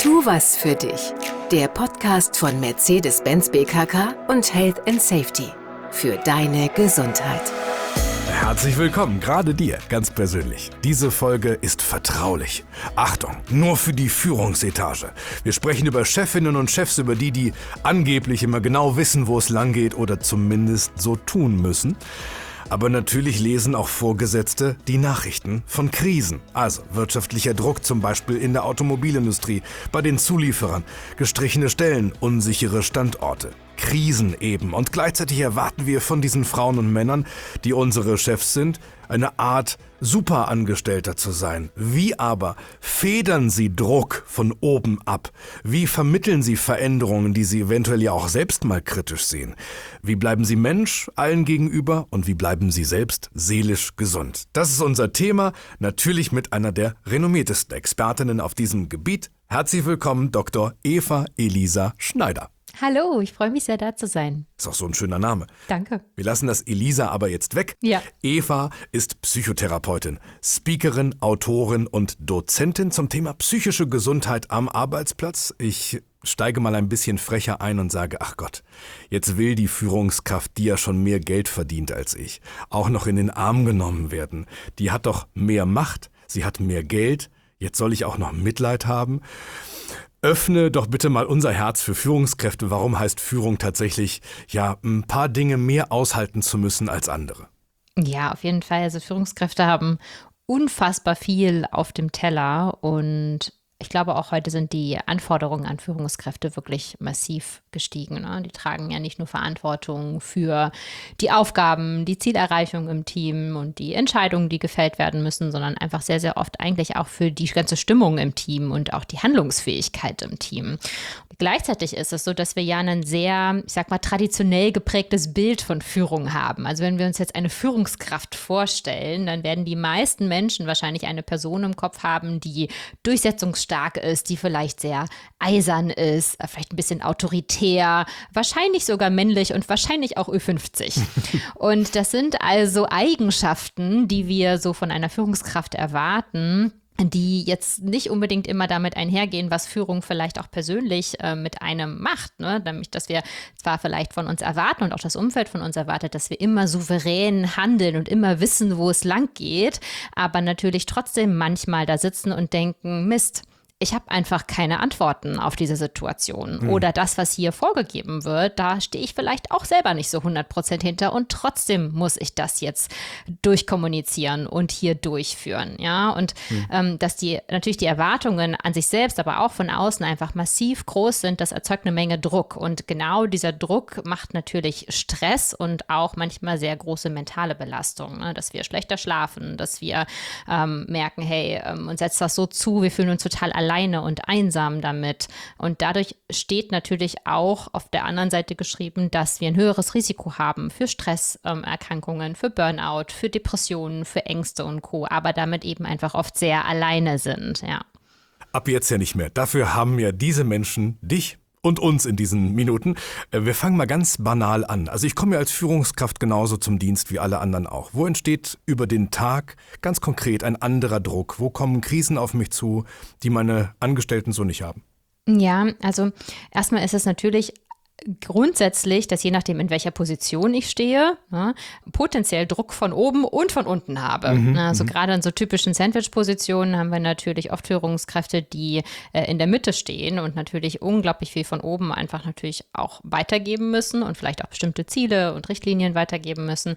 Tu was für dich. Der Podcast von Mercedes-Benz BKK und Health & Safety. Für deine Gesundheit. Herzlich willkommen, gerade dir, ganz persönlich. Diese Folge ist vertraulich. Achtung, nur für die Führungsetage. Wir sprechen über Chefinnen und Chefs, über die angeblich immer genau wissen, wo es lang geht oder zumindest so tun müssen. Aber natürlich lesen auch Vorgesetzte die Nachrichten von Krisen. Also wirtschaftlicher Druck zum Beispiel in der Automobilindustrie, bei den Zulieferern, gestrichene Stellen, unsichere Standorte. Krisen eben. Und gleichzeitig erwarten wir von diesen Frauen und Männern, die unsere Chefs sind, eine Art Superangestellter zu sein. Wie aber federn sie Druck von oben ab? Wie vermitteln sie Veränderungen, die sie eventuell ja auch selbst mal kritisch sehen? Wie bleiben sie Mensch allen gegenüber und wie bleiben sie selbst seelisch gesund? Das ist unser Thema, natürlich mit einer der renommiertesten Expertinnen auf diesem Gebiet. Herzlich willkommen, Dr. Eva Elisa Schneider. Hallo, ich freue mich sehr, da zu sein. Ist auch so ein schöner Name. Danke. Wir lassen das Elisa aber jetzt weg. Ja. Eva ist Psychotherapeutin, Speakerin, Autorin und Dozentin zum Thema psychische Gesundheit am Arbeitsplatz. Ich steige mal ein bisschen frecher ein und sage, ach Gott, jetzt will die Führungskraft, die ja schon mehr Geld verdient als ich, auch noch in den Arm genommen werden. Die hat doch mehr Macht, sie hat mehr Geld, jetzt soll ich auch noch Mitleid haben. Öffne doch bitte mal unser Herz für Führungskräfte. Warum heißt Führung tatsächlich, ja, ein paar Dinge mehr aushalten zu müssen als andere? Ja, auf jeden Fall. Also Führungskräfte haben unfassbar viel auf dem Teller und ich glaube, auch heute sind die Anforderungen an Führungskräfte wirklich massiv gestiegen. Ne? Die tragen ja nicht nur Verantwortung für die Aufgaben, die Zielerreichung im Team und die Entscheidungen, die gefällt werden müssen, sondern einfach sehr, sehr oft eigentlich auch für die ganze Stimmung im Team und auch die Handlungsfähigkeit im Team. Gleichzeitig ist es so, dass wir ja ein sehr, ich sag mal, traditionell geprägtes Bild von Führung haben. Also wenn wir uns jetzt eine Führungskraft vorstellen, dann werden die meisten Menschen wahrscheinlich eine Person im Kopf haben, die durchsetzungsstark ist, die vielleicht sehr eisern ist, vielleicht ein bisschen autoritär, wahrscheinlich sogar männlich und wahrscheinlich auch Ü50. Und das sind also Eigenschaften, die wir so von einer Führungskraft erwarten, die jetzt nicht unbedingt immer damit einhergehen, was Führung vielleicht auch persönlich mit einem macht. Ne? Nämlich, dass wir zwar vielleicht von uns erwarten und auch das Umfeld von uns erwartet, dass wir immer souverän handeln und immer wissen, wo es lang geht, aber natürlich trotzdem manchmal da sitzen und denken, Mist, ich habe einfach keine Antworten auf diese Situation. Oder das, was hier vorgegeben wird, da stehe ich vielleicht auch selber nicht so 100% hinter und trotzdem muss ich das jetzt durchkommunizieren und hier durchführen. Ja? Und dass natürlich die Erwartungen an sich selbst, aber auch von außen einfach massiv groß sind, das erzeugt eine Menge Druck. Und genau dieser Druck macht natürlich Stress und auch manchmal sehr große mentale Belastung. Ne? Dass wir schlechter schlafen, dass wir merken, hey, uns setzt das so zu, wir fühlen uns total alleine und einsam damit. Und dadurch steht natürlich auch auf der anderen Seite geschrieben, dass wir ein höheres Risiko haben für Stresserkrankungen, für Burnout, für Depressionen, für Ängste und Co., aber damit eben einfach oft sehr alleine sind, ja. Ab jetzt ja nicht mehr. Dafür haben ja diese Menschen dich und uns in diesen Minuten. Wir fangen mal ganz banal an. Also ich komme ja als Führungskraft genauso zum Dienst wie alle anderen auch. Wo entsteht über den Tag ganz konkret ein anderer Druck? Wo kommen Krisen auf mich zu, die meine Angestellten so nicht haben? Ja, also erstmal ist es natürlich grundsätzlich, dass je nachdem, in welcher Position ich stehe, potenziell Druck von oben und von unten habe. Also gerade in so typischen Sandwich-Positionen haben wir natürlich oft Führungskräfte, die in der Mitte stehen und natürlich unglaublich viel von oben einfach natürlich auch weitergeben müssen und vielleicht auch bestimmte Ziele und Richtlinien weitergeben müssen,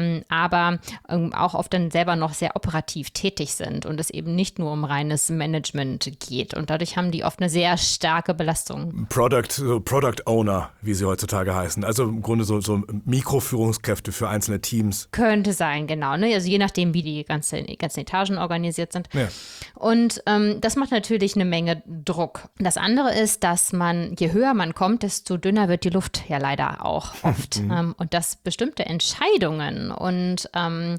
aber auch oft dann selber noch sehr operativ tätig sind und es eben nicht nur um reines Management geht. Und dadurch haben die oft eine sehr starke Belastung. Product Owner, wie sie heutzutage heißen. Also im Grunde so Mikroführungskräfte für einzelne Teams. Könnte sein, genau. Ne? Also je nachdem, wie die ganzen Etagen organisiert sind. Ja. Und das macht natürlich eine Menge Druck. Das andere ist, dass je höher man kommt, desto dünner wird die Luft ja leider auch oft. Und dass bestimmte Entscheidungen und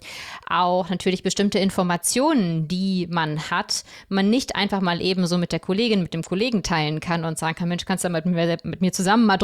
auch natürlich bestimmte Informationen, die man hat, man nicht einfach mal eben so mit der Kollegin, mit dem Kollegen teilen kann und sagen kann, Mensch, kannst du mit mir zusammen mal drüber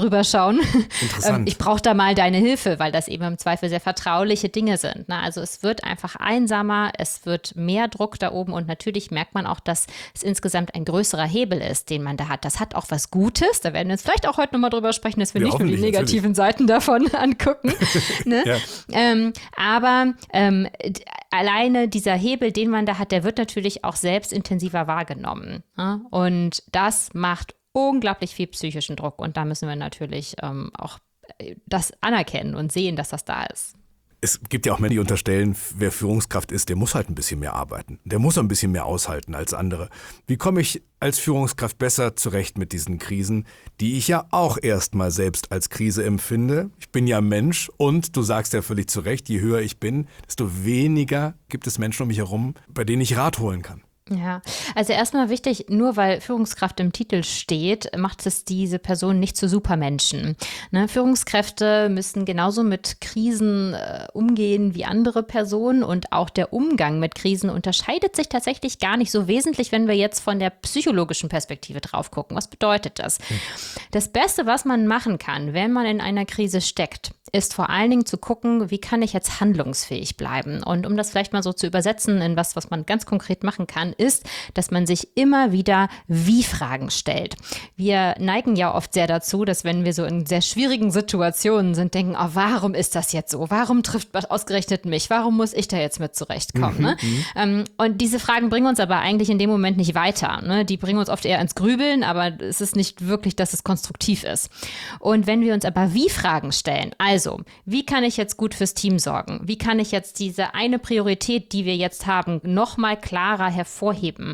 drüber schauen. Interessant. Ich brauche da mal deine Hilfe, weil das eben im Zweifel sehr vertrauliche Dinge sind. Ne? Also es wird einfach einsamer, es wird mehr Druck da oben und natürlich merkt man auch, dass es insgesamt ein größerer Hebel ist, den man da hat. Das hat auch was Gutes. Da werden wir jetzt vielleicht auch heute nochmal drüber sprechen, dass wir nicht nur die negativen Seiten davon angucken. Ne? Ja. Aber alleine dieser Hebel, den man da hat, der wird natürlich auch selbst intensiver wahrgenommen. Ne? Und das macht unglaublich viel psychischen Druck. Und da müssen wir natürlich auch das anerkennen und sehen, dass das da ist. Es gibt ja auch Menschen, die unterstellen, wer Führungskraft ist, der muss halt ein bisschen mehr arbeiten. Der muss ein bisschen mehr aushalten als andere. Wie komme ich als Führungskraft besser zurecht mit diesen Krisen, die ich ja auch erstmal selbst als Krise empfinde? Ich bin ja Mensch und du sagst ja völlig zu Recht, je höher ich bin, desto weniger gibt es Menschen um mich herum, bei denen ich Rat holen kann. Ja, also erstmal wichtig, nur weil Führungskraft im Titel steht, macht es diese Person nicht zu Supermenschen. Ne? Führungskräfte müssen genauso mit Krisen umgehen wie andere Personen und auch der Umgang mit Krisen unterscheidet sich tatsächlich gar nicht so wesentlich, wenn wir jetzt von der psychologischen Perspektive drauf gucken. Was bedeutet das? Das Beste, was man machen kann, wenn man in einer Krise steckt, ist vor allen Dingen zu gucken, wie kann ich jetzt handlungsfähig bleiben? Und um das vielleicht mal so zu übersetzen in was man ganz konkret machen kann, ist, dass man sich immer wieder Wie-Fragen stellt. Wir neigen ja oft sehr dazu, dass wenn wir so in sehr schwierigen Situationen sind, denken, oh, warum ist das jetzt so? Warum trifft was ausgerechnet mich? Warum muss ich da jetzt mit zurechtkommen? Ne? Und diese Fragen bringen uns aber eigentlich in dem Moment nicht weiter. Ne? Die bringen uns oft eher ins Grübeln, aber es ist nicht wirklich, dass es konstruktiv ist. Und wenn wir uns aber Wie-Fragen stellen, also, wie kann ich jetzt gut fürs Team sorgen? Wie kann ich jetzt diese eine Priorität, die wir jetzt haben, noch mal klarer hervorheben?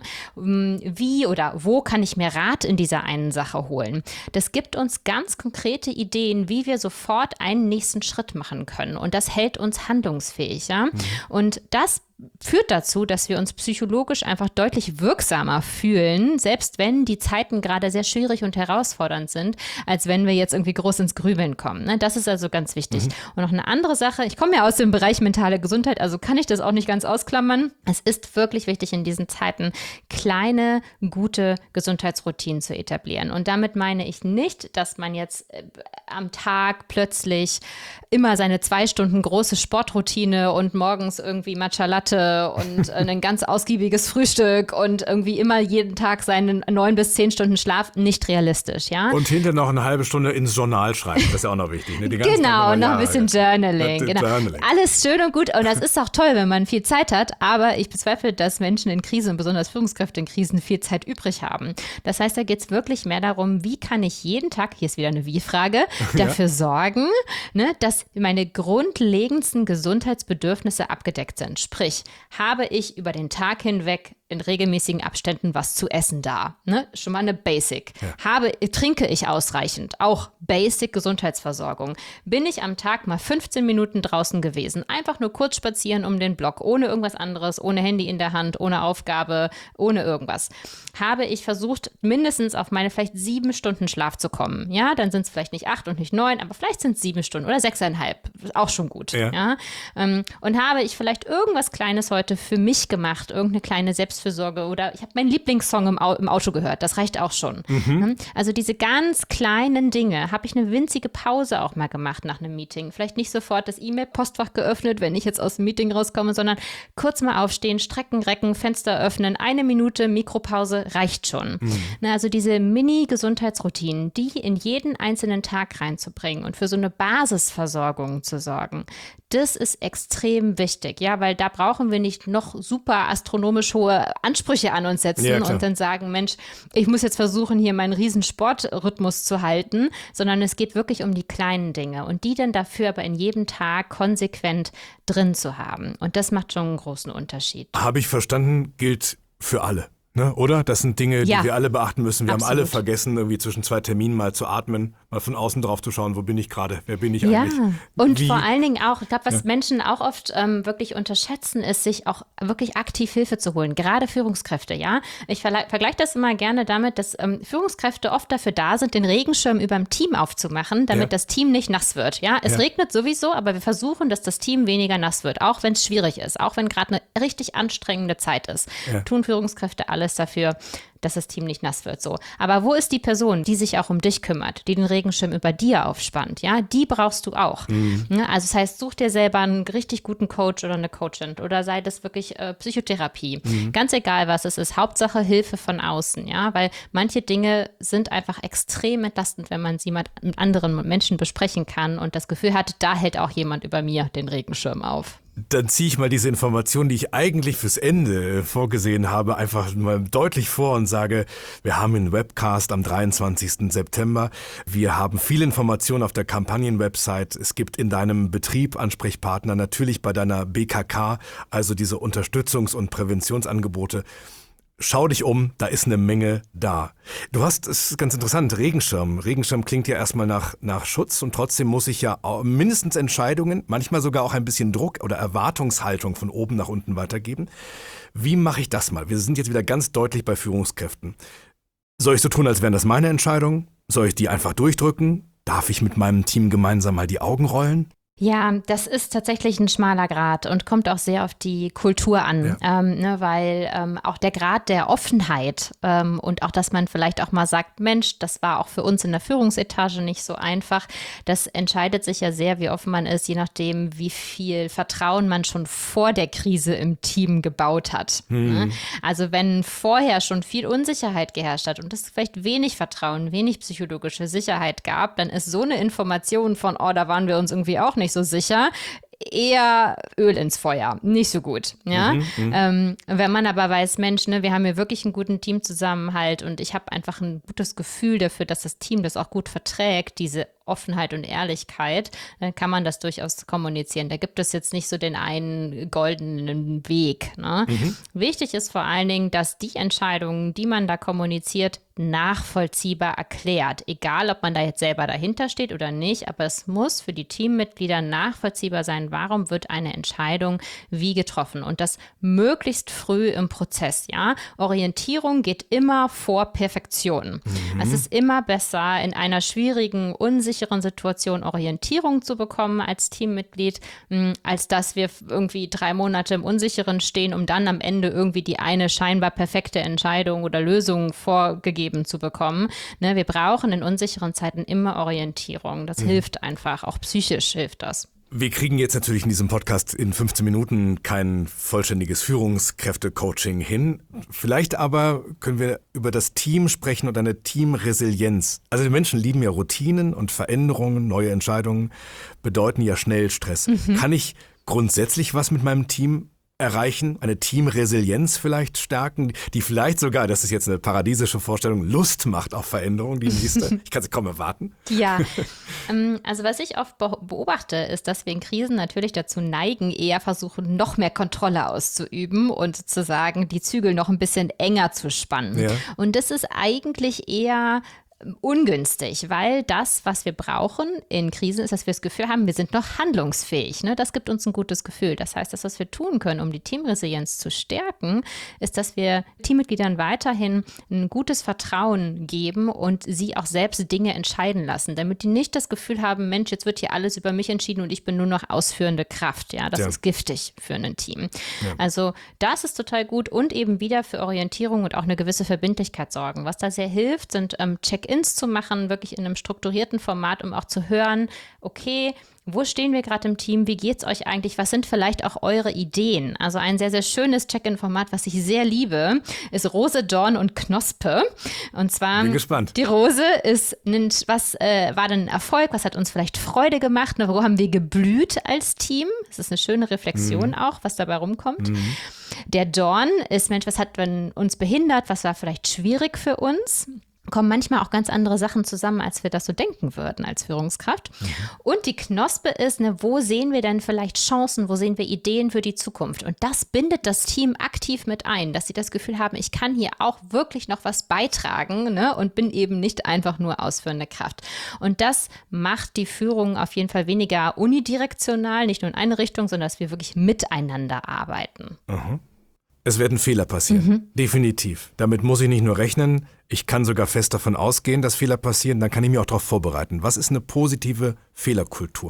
Wie oder wo kann ich mir Rat in dieser einen Sache holen? Das gibt uns ganz konkrete Ideen, wie wir sofort einen nächsten Schritt machen können. Und das hält uns handlungsfähig. Ja? Und das führt dazu, dass wir uns psychologisch einfach deutlich wirksamer fühlen, selbst wenn die Zeiten gerade sehr schwierig und herausfordernd sind, als wenn wir jetzt irgendwie groß ins Grübeln kommen. Ne? Das ist also ganz wichtig. Und noch eine andere Sache, ich komme ja aus dem Bereich mentale Gesundheit, also kann ich das auch nicht ganz ausklammern. Es ist wirklich wichtig in diesen Zeiten, kleine, gute Gesundheitsroutinen zu etablieren. Und damit meine ich nicht, dass man jetzt am Tag plötzlich immer seine 2 Stunden große Sportroutine und morgens irgendwie Matcha Latte und ein ganz ausgiebiges Frühstück und irgendwie immer jeden Tag seinen 9 bis 10 Stunden Schlaf, nicht realistisch, ja. Und hinterher noch eine halbe Stunde ins Journal schreiben, das ist ja auch noch wichtig. Ne? Genau, noch ein bisschen Journaling. Genau. Journaling. Alles schön und gut und das ist auch toll, wenn man viel Zeit hat, aber ich bezweifle, dass Menschen in Krisen und besonders Führungskräfte in Krisen viel Zeit übrig haben. Das heißt, da geht es wirklich mehr darum, wie kann ich jeden Tag, hier ist wieder eine Wie-Frage, dafür sorgen, ne, dass meine grundlegendsten Gesundheitsbedürfnisse abgedeckt sind. Sprich, habe ich über den Tag hinweg in regelmäßigen Abständen was zu essen da? Ne? Schon mal eine Basic. Ja. Trinke ich ausreichend? Auch Basic Gesundheitsversorgung. Bin ich am Tag mal 15 Minuten draußen gewesen? Einfach nur kurz spazieren um den Block, ohne irgendwas anderes, ohne Handy in der Hand, ohne Aufgabe, ohne irgendwas. Habe ich versucht, mindestens auf meine vielleicht 7 Stunden Schlaf zu kommen? Ja, dann sind es vielleicht nicht 8 und nicht 9, aber vielleicht sind es 7 Stunden oder 6,5. Auch schon gut. Ja. Ja? Und habe ich vielleicht irgendwas Kleines heute für mich gemacht, irgendeine kleine Selbstfürsorge oder ich habe meinen Lieblingssong im Auto gehört, das reicht auch schon. Also diese ganz kleinen Dinge, habe ich eine winzige Pause auch mal gemacht nach einem Meeting. Vielleicht nicht sofort das E-Mail-Postfach geöffnet, wenn ich jetzt aus dem Meeting rauskomme, sondern kurz mal aufstehen, strecken, recken, Fenster öffnen, 1 Minute Mikropause reicht schon. Also diese Mini-Gesundheitsroutinen, die in jeden einzelnen Tag reinzubringen und für so eine Basisversorgung zu sorgen, das ist extrem wichtig, ja, weil da brauchen wir nicht noch super astronomisch hohe Ansprüche an uns setzen und dann sagen, Mensch, ich muss jetzt versuchen, hier meinen riesen Sportrhythmus zu halten, sondern es geht wirklich um die kleinen Dinge und die dann dafür aber in jedem Tag konsequent drin zu haben. Und das macht schon einen großen Unterschied. Habe ich verstanden, gilt für alle. Ne, oder? Das sind Dinge, die wir alle beachten müssen. Wir haben alle vergessen, irgendwie zwischen 2 Terminen mal zu atmen, mal von außen drauf zu schauen, wo bin ich gerade, wer bin ich eigentlich? Ja, und vor allen Dingen auch, ich glaube, was Menschen auch oft wirklich unterschätzen, ist, sich auch wirklich aktiv Hilfe zu holen, gerade Führungskräfte, ja. Ich vergleiche das immer gerne damit, dass Führungskräfte oft dafür da sind, den Regenschirm über dem Team aufzumachen, damit das Team nicht nass wird, ja. Es regnet sowieso, aber wir versuchen, dass das Team weniger nass wird, auch wenn es schwierig ist, auch wenn gerade eine richtig anstrengende Zeit ist. Tun Führungskräfte alles dafür, dass das Team nicht nass wird. So. Aber wo ist die Person, die sich auch um dich kümmert, die den Regenschirm über dir aufspannt? Ja, die brauchst du auch. Ja, also das heißt, such dir selber einen richtig guten Coach oder eine Coachin oder sei das wirklich Psychotherapie. Ganz egal, was es ist. Hauptsache Hilfe von außen, ja, weil manche Dinge sind einfach extrem entlastend, wenn man sie mit anderen Menschen besprechen kann und das Gefühl hat, da hält auch jemand über mir den Regenschirm auf. Dann ziehe ich mal diese Information, die ich eigentlich fürs Ende vorgesehen habe, einfach mal deutlich vor und sage, wir haben einen Webcast am 23. September. Wir haben viele Informationen auf der Kampagnen-Website. Es gibt in deinem Betrieb Ansprechpartner, natürlich bei deiner BKK, also diese Unterstützungs- und Präventionsangebote. Schau dich um, da ist eine Menge da. Du hast, es ist ganz interessant, Regenschirm. Regenschirm klingt ja erstmal nach Schutz und trotzdem muss ich ja mindestens Entscheidungen, manchmal sogar auch ein bisschen Druck oder Erwartungshaltung von oben nach unten weitergeben. Wie mache ich das mal? Wir sind jetzt wieder ganz deutlich bei Führungskräften. Soll ich so tun, als wären das meine Entscheidungen? Soll ich die einfach durchdrücken? Darf ich mit meinem Team gemeinsam mal die Augen rollen? Ja, das ist tatsächlich ein schmaler Grat und kommt auch sehr auf die Kultur an, weil auch der Grad der Offenheit und auch, dass man vielleicht auch mal sagt, Mensch, das war auch für uns in der Führungsetage nicht so einfach, das entscheidet sich ja sehr, wie offen man ist, je nachdem, wie viel Vertrauen man schon vor der Krise im Team gebaut hat. Also wenn vorher schon viel Unsicherheit geherrscht hat und es vielleicht wenig Vertrauen, wenig psychologische Sicherheit gab, dann ist so eine Information von, oh, da waren wir uns irgendwie auch nicht so sicher, eher Öl ins Feuer, nicht so gut. Ja? Wenn man aber weiß, Mensch, ne, wir haben hier wirklich einen guten Teamzusammenhalt und ich habe einfach ein gutes Gefühl dafür, dass das Team das auch gut verträgt, diese Offenheit und Ehrlichkeit, dann kann man das durchaus kommunizieren. Da gibt es jetzt nicht so den einen goldenen Weg. Ne? Wichtig ist vor allen Dingen, dass die Entscheidungen, die man da kommuniziert, nachvollziehbar erklärt. Egal, ob man da jetzt selber dahinter steht oder nicht, aber es muss für die Teammitglieder nachvollziehbar sein, warum wird eine Entscheidung wie getroffen und das möglichst früh im Prozess. Ja? Orientierung geht immer vor Perfektion. Es ist immer besser, in einer schwierigen, unsicheren Situation Orientierung zu bekommen als Teammitglied, als dass wir irgendwie 3 Monate im Unsicheren stehen, um dann am Ende irgendwie die eine scheinbar perfekte Entscheidung oder Lösung vorgegeben zu bekommen. Ne, wir brauchen in unsicheren Zeiten immer Orientierung. Das hilft einfach, auch psychisch hilft das. Wir kriegen jetzt natürlich in diesem Podcast in 15 Minuten kein vollständiges Führungskräfte-Coaching hin. Vielleicht aber können wir über das Team sprechen und eine Teamresilienz. Also die Menschen lieben ja Routinen und Veränderungen, neue Entscheidungen bedeuten ja schnell Stress. Kann ich grundsätzlich was mit meinem Team erreichen, eine Teamresilienz vielleicht stärken, die vielleicht sogar, das ist jetzt eine paradiesische Vorstellung, Lust macht auf Veränderung, die nächste? Ich kann sie kaum erwarten. Ja, also was ich oft beobachte, ist, dass wir in Krisen natürlich dazu neigen, eher versuchen, noch mehr Kontrolle auszuüben und zu sagen, die Zügel noch ein bisschen enger zu spannen. Ja. Und das ist eigentlich eher ungünstig, weil das, was wir brauchen in Krisen, ist, dass wir das Gefühl haben, wir sind noch handlungsfähig. Ne? Das gibt uns ein gutes Gefühl. Das heißt, das, was wir tun können, um die Teamresilienz zu stärken, ist, dass wir Teammitgliedern weiterhin ein gutes Vertrauen geben und sie auch selbst Dinge entscheiden lassen, damit die nicht das Gefühl haben, Mensch, jetzt wird hier alles über mich entschieden und ich bin nur noch ausführende Kraft. Ja, das ist giftig für ein Team. Ja. Also das ist total gut und eben wieder für Orientierung und auch eine gewisse Verbindlichkeit sorgen. Was da sehr hilft, sind Check-ins zu machen, wirklich in einem strukturierten Format, um auch zu hören, okay, wo stehen wir gerade im Team? Wie geht's euch eigentlich? Was sind vielleicht auch eure Ideen? Also ein sehr, sehr schönes Check-in-Format, was ich sehr liebe, ist Rose, Dorn und Knospe. Und zwar, bin gespannt. Die Rose ist, was war denn ein Erfolg? Was hat uns vielleicht Freude gemacht? Wo haben wir geblüht als Team? Das ist eine schöne Reflexion auch, was dabei rumkommt. Der Dorn ist, Mensch, was hat uns behindert? Was war vielleicht schwierig für uns? Kommen manchmal auch ganz andere Sachen zusammen, als wir das so denken würden als Führungskraft. Und die Knospe ist, wo sehen wir denn vielleicht Chancen, wo sehen wir Ideen für die Zukunft? Und das bindet das Team aktiv mit ein, dass sie das Gefühl haben, ich kann hier auch wirklich noch was beitragen, ne? Und bin eben nicht einfach nur ausführende Kraft. Und das macht die Führung auf jeden Fall weniger unidirektional, nicht nur in eine Richtung, sondern dass wir wirklich miteinander arbeiten. Es werden Fehler passieren, definitiv. Damit muss ich nicht nur rechnen, ich kann sogar fest davon ausgehen, dass Fehler passieren, dann kann ich mich auch darauf vorbereiten. Was ist eine positive Fehlerkultur?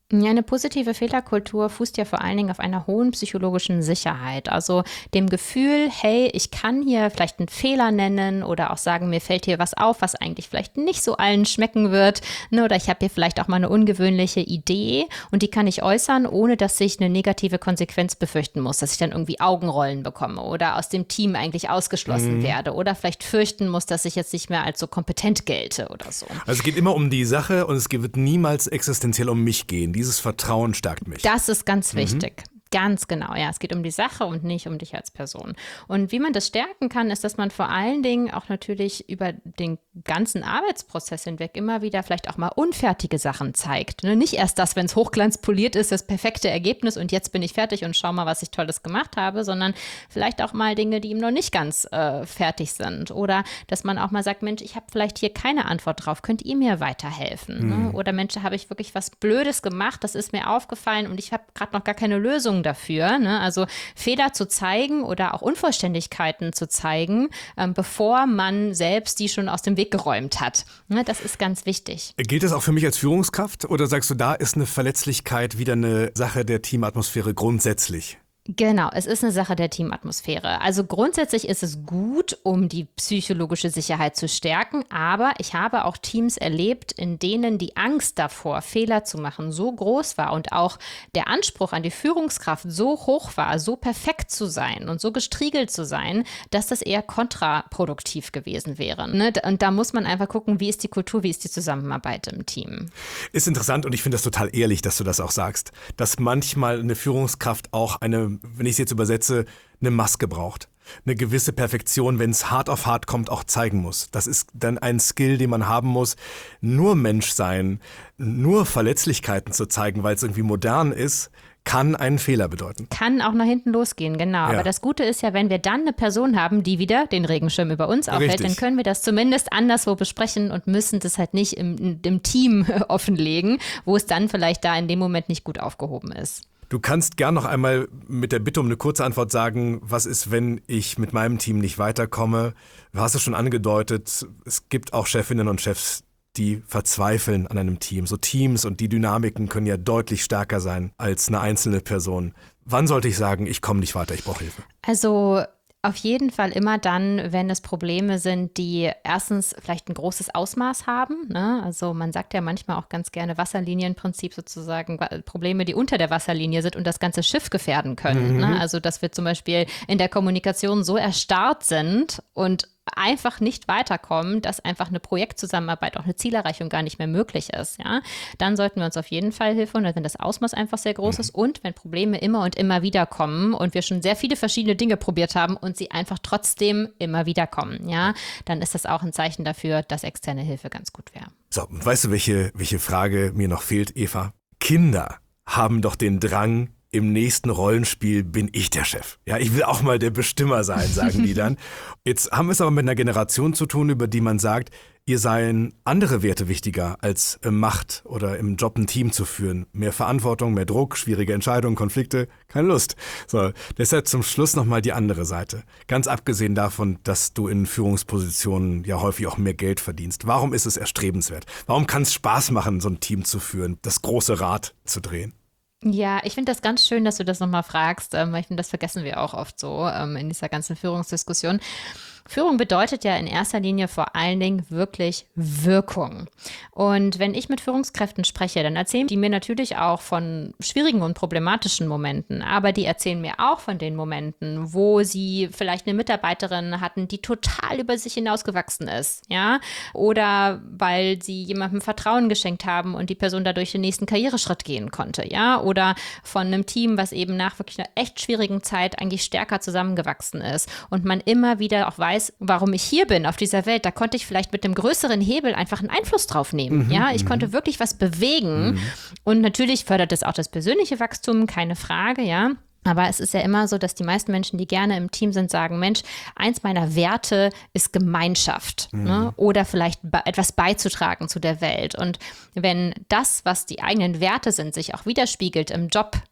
Ja, eine positive Fehlerkultur fußt ja vor allen Dingen auf einer hohen psychologischen Sicherheit. Also dem Gefühl, hey, ich kann hier vielleicht einen Fehler nennen oder auch sagen, mir fällt hier was auf, was eigentlich vielleicht nicht so allen schmecken wird. Ne? Oder ich habe hier vielleicht auch mal eine ungewöhnliche Idee und die kann ich äußern, ohne dass ich eine negative Konsequenz befürchten muss, dass ich dann irgendwie Augenrollen bekomme oder aus dem Team eigentlich ausgeschlossen werde oder vielleicht fürchten muss, dass ich jetzt nicht mehr als so kompetent gelte oder so. Also es geht immer um die Sache und es wird niemals existenziell um mich gehen. Dieses Vertrauen stärkt mich. Das ist ganz wichtig. Ganz genau, ja. Es geht um die Sache und nicht um dich als Person. Und wie man das stärken kann, ist, dass man vor allen Dingen auch natürlich über den ganzen Arbeitsprozess hinweg immer wieder vielleicht auch mal unfertige Sachen zeigt. Ne? Nicht erst das, wenn es hochglanzpoliert ist, das perfekte Ergebnis und jetzt bin ich fertig und schau mal, was ich Tolles gemacht habe, sondern vielleicht auch mal Dinge, die ihm noch nicht ganz fertig sind. Oder dass man auch mal sagt, Mensch, ich habe vielleicht hier keine Antwort drauf, könnt ihr mir weiterhelfen? Ne? Oder Mensch, da habe ich wirklich was Blödes gemacht, das ist mir aufgefallen und ich habe gerade noch gar keine Lösung dafür. Ne? Also Fehler zu zeigen oder auch Unvollständigkeiten zu zeigen, bevor man selbst die schon aus dem Weg geräumt hat. Ne? Das ist ganz wichtig. Gilt das auch für mich als Führungskraft oder sagst du, da ist eine Verletzlichkeit wieder eine Sache der Teamatmosphäre grundsätzlich? Genau, es ist eine Sache der Teamatmosphäre. Also grundsätzlich ist es gut, um die psychologische Sicherheit zu stärken, aber ich habe auch Teams erlebt, in denen die Angst davor, Fehler zu machen, so groß war und auch der Anspruch an die Führungskraft so hoch war, so perfekt zu sein und so gestriegelt zu sein, dass das eher kontraproduktiv gewesen wäre. Ne? Und da muss man einfach gucken, wie ist die Kultur, wie ist die Zusammenarbeit im Team. Ist interessant und ich finde das total ehrlich, dass du das auch sagst, dass manchmal eine Führungskraft auch wenn ich es jetzt übersetze, eine Maske braucht. Eine gewisse Perfektion, wenn es hart auf hart kommt, auch zeigen muss. Das ist dann ein Skill, den man haben muss. Nur Mensch sein, nur Verletzlichkeiten zu zeigen, weil es irgendwie modern ist, kann einen Fehler bedeuten. Kann auch nach hinten losgehen, genau. Ja. Aber das Gute ist ja, wenn wir dann eine Person haben, die wieder den Regenschirm über uns aufhält, dann können wir das zumindest anderswo besprechen und müssen das halt nicht im Team offenlegen, wo es dann vielleicht da in dem Moment nicht gut aufgehoben ist. Du kannst gern noch einmal mit der Bitte um eine kurze Antwort sagen, was ist, wenn ich mit meinem Team nicht weiterkomme? Du hast es schon angedeutet, es gibt auch Chefinnen und Chefs, die verzweifeln an einem Team. So Teams und die Dynamiken können ja deutlich stärker sein als eine einzelne Person. Wann sollte ich sagen, ich komme nicht weiter, ich brauche Hilfe? Also auf jeden Fall immer dann, wenn es Probleme sind, die erstens vielleicht ein großes Ausmaß haben. Ne? Also man sagt ja manchmal auch ganz gerne Wasserlinienprinzip sozusagen, Probleme, die unter der Wasserlinie sind und das ganze Schiff gefährden können. Ne? Also dass wir zum Beispiel in der Kommunikation so erstarrt sind und einfach nicht weiterkommen, dass einfach eine Projektzusammenarbeit, auch eine Zielerreichung gar nicht mehr möglich ist. Ja? Dann sollten wir uns auf jeden Fall Hilfe holen, wenn das Ausmaß einfach sehr groß ist und wenn Probleme immer und immer wieder kommen und wir schon sehr viele verschiedene Dinge probiert haben und sie einfach trotzdem immer wieder kommen. Ja? Dann ist das auch ein Zeichen dafür, dass externe Hilfe ganz gut wäre. So, und weißt du, welche Frage mir noch fehlt, Eva? Kinder haben doch den Drang, im nächsten Rollenspiel bin ich der Chef. Ja, ich will auch mal der Bestimmer sein, sagen die dann. Jetzt haben wir es aber mit einer Generation zu tun, über die man sagt, ihr seien andere Werte wichtiger als Macht oder im Job ein Team zu führen. Mehr Verantwortung, mehr Druck, schwierige Entscheidungen, Konflikte, keine Lust. So, deshalb zum Schluss nochmal die andere Seite. Ganz abgesehen davon, dass du in Führungspositionen ja häufig auch mehr Geld verdienst. Warum ist es erstrebenswert? Warum kann es Spaß machen, so ein Team zu führen, das große Rad zu drehen? Ja, ich finde das ganz schön, dass du das nochmal fragst, weil ich finde, das vergessen wir auch oft so in dieser ganzen Führungsdiskussion. Führung bedeutet ja in erster Linie vor allen Dingen wirklich Wirkung. Und wenn ich mit Führungskräften spreche, dann erzählen die mir natürlich auch von schwierigen und problematischen Momenten, aber die erzählen mir auch von den Momenten, wo sie vielleicht eine Mitarbeiterin hatten, die total über sich hinausgewachsen ist, ja, oder weil sie jemandem Vertrauen geschenkt haben und die Person dadurch den nächsten Karriereschritt gehen konnte, ja, oder von einem Team, was eben nach wirklich einer echt schwierigen Zeit eigentlich stärker zusammengewachsen ist und man immer wieder auch weiß, warum ich hier bin auf dieser Welt, da konnte ich vielleicht mit einem größeren Hebel einfach einen Einfluss drauf nehmen. Ja, ich konnte wirklich was bewegen. Und natürlich fördert es auch das persönliche Wachstum, keine Frage, ja. Aber es ist ja immer so, dass die meisten Menschen, die gerne im Team sind, sagen, Mensch, eins meiner Werte ist Gemeinschaft, ne? Oder vielleicht etwas beizutragen zu der Welt. Und wenn das, was die eigenen Werte sind, sich auch widerspiegelt im Job,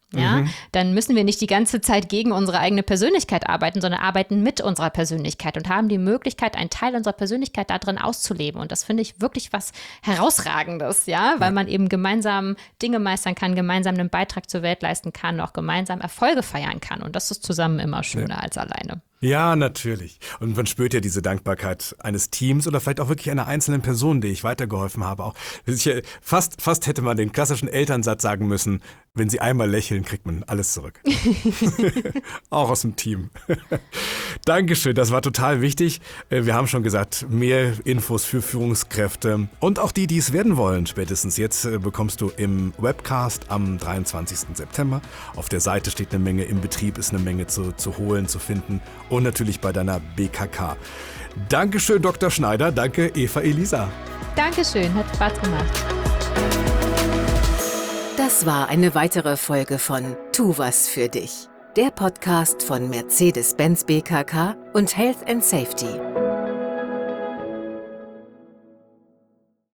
Ja, dann müssen wir nicht die ganze Zeit gegen unsere eigene Persönlichkeit arbeiten, sondern arbeiten mit unserer Persönlichkeit und haben die Möglichkeit, einen Teil unserer Persönlichkeit da drin auszuleben. Und das finde ich wirklich was Herausragendes, ja, weil man eben gemeinsam Dinge meistern kann, gemeinsam einen Beitrag zur Welt leisten kann, auch gemeinsam Erfolge feiern kann. Und das ist zusammen immer schöner als alleine. Ja, natürlich. Und man spürt ja diese Dankbarkeit eines Teams oder vielleicht auch wirklich einer einzelnen Person, der ich weitergeholfen habe. Auch fast hätte man den klassischen Elternsatz sagen müssen, wenn sie einmal lächeln, kriegt man alles zurück. Auch aus dem Team. Dankeschön, das war total wichtig. Wir haben schon gesagt, mehr Infos für Führungskräfte und auch die es werden wollen. Spätestens jetzt bekommst du im Webcast am 23. September. Auf der Seite steht eine Menge, im Betrieb ist eine Menge zu holen, zu finden und natürlich bei deiner BKK. Dankeschön, Dr. Schneider. Danke, Eva Elisa. Dankeschön, hat Spaß gemacht. Das war eine weitere Folge von Tu was für dich, der Podcast von Mercedes-Benz BKK und Health & Safety.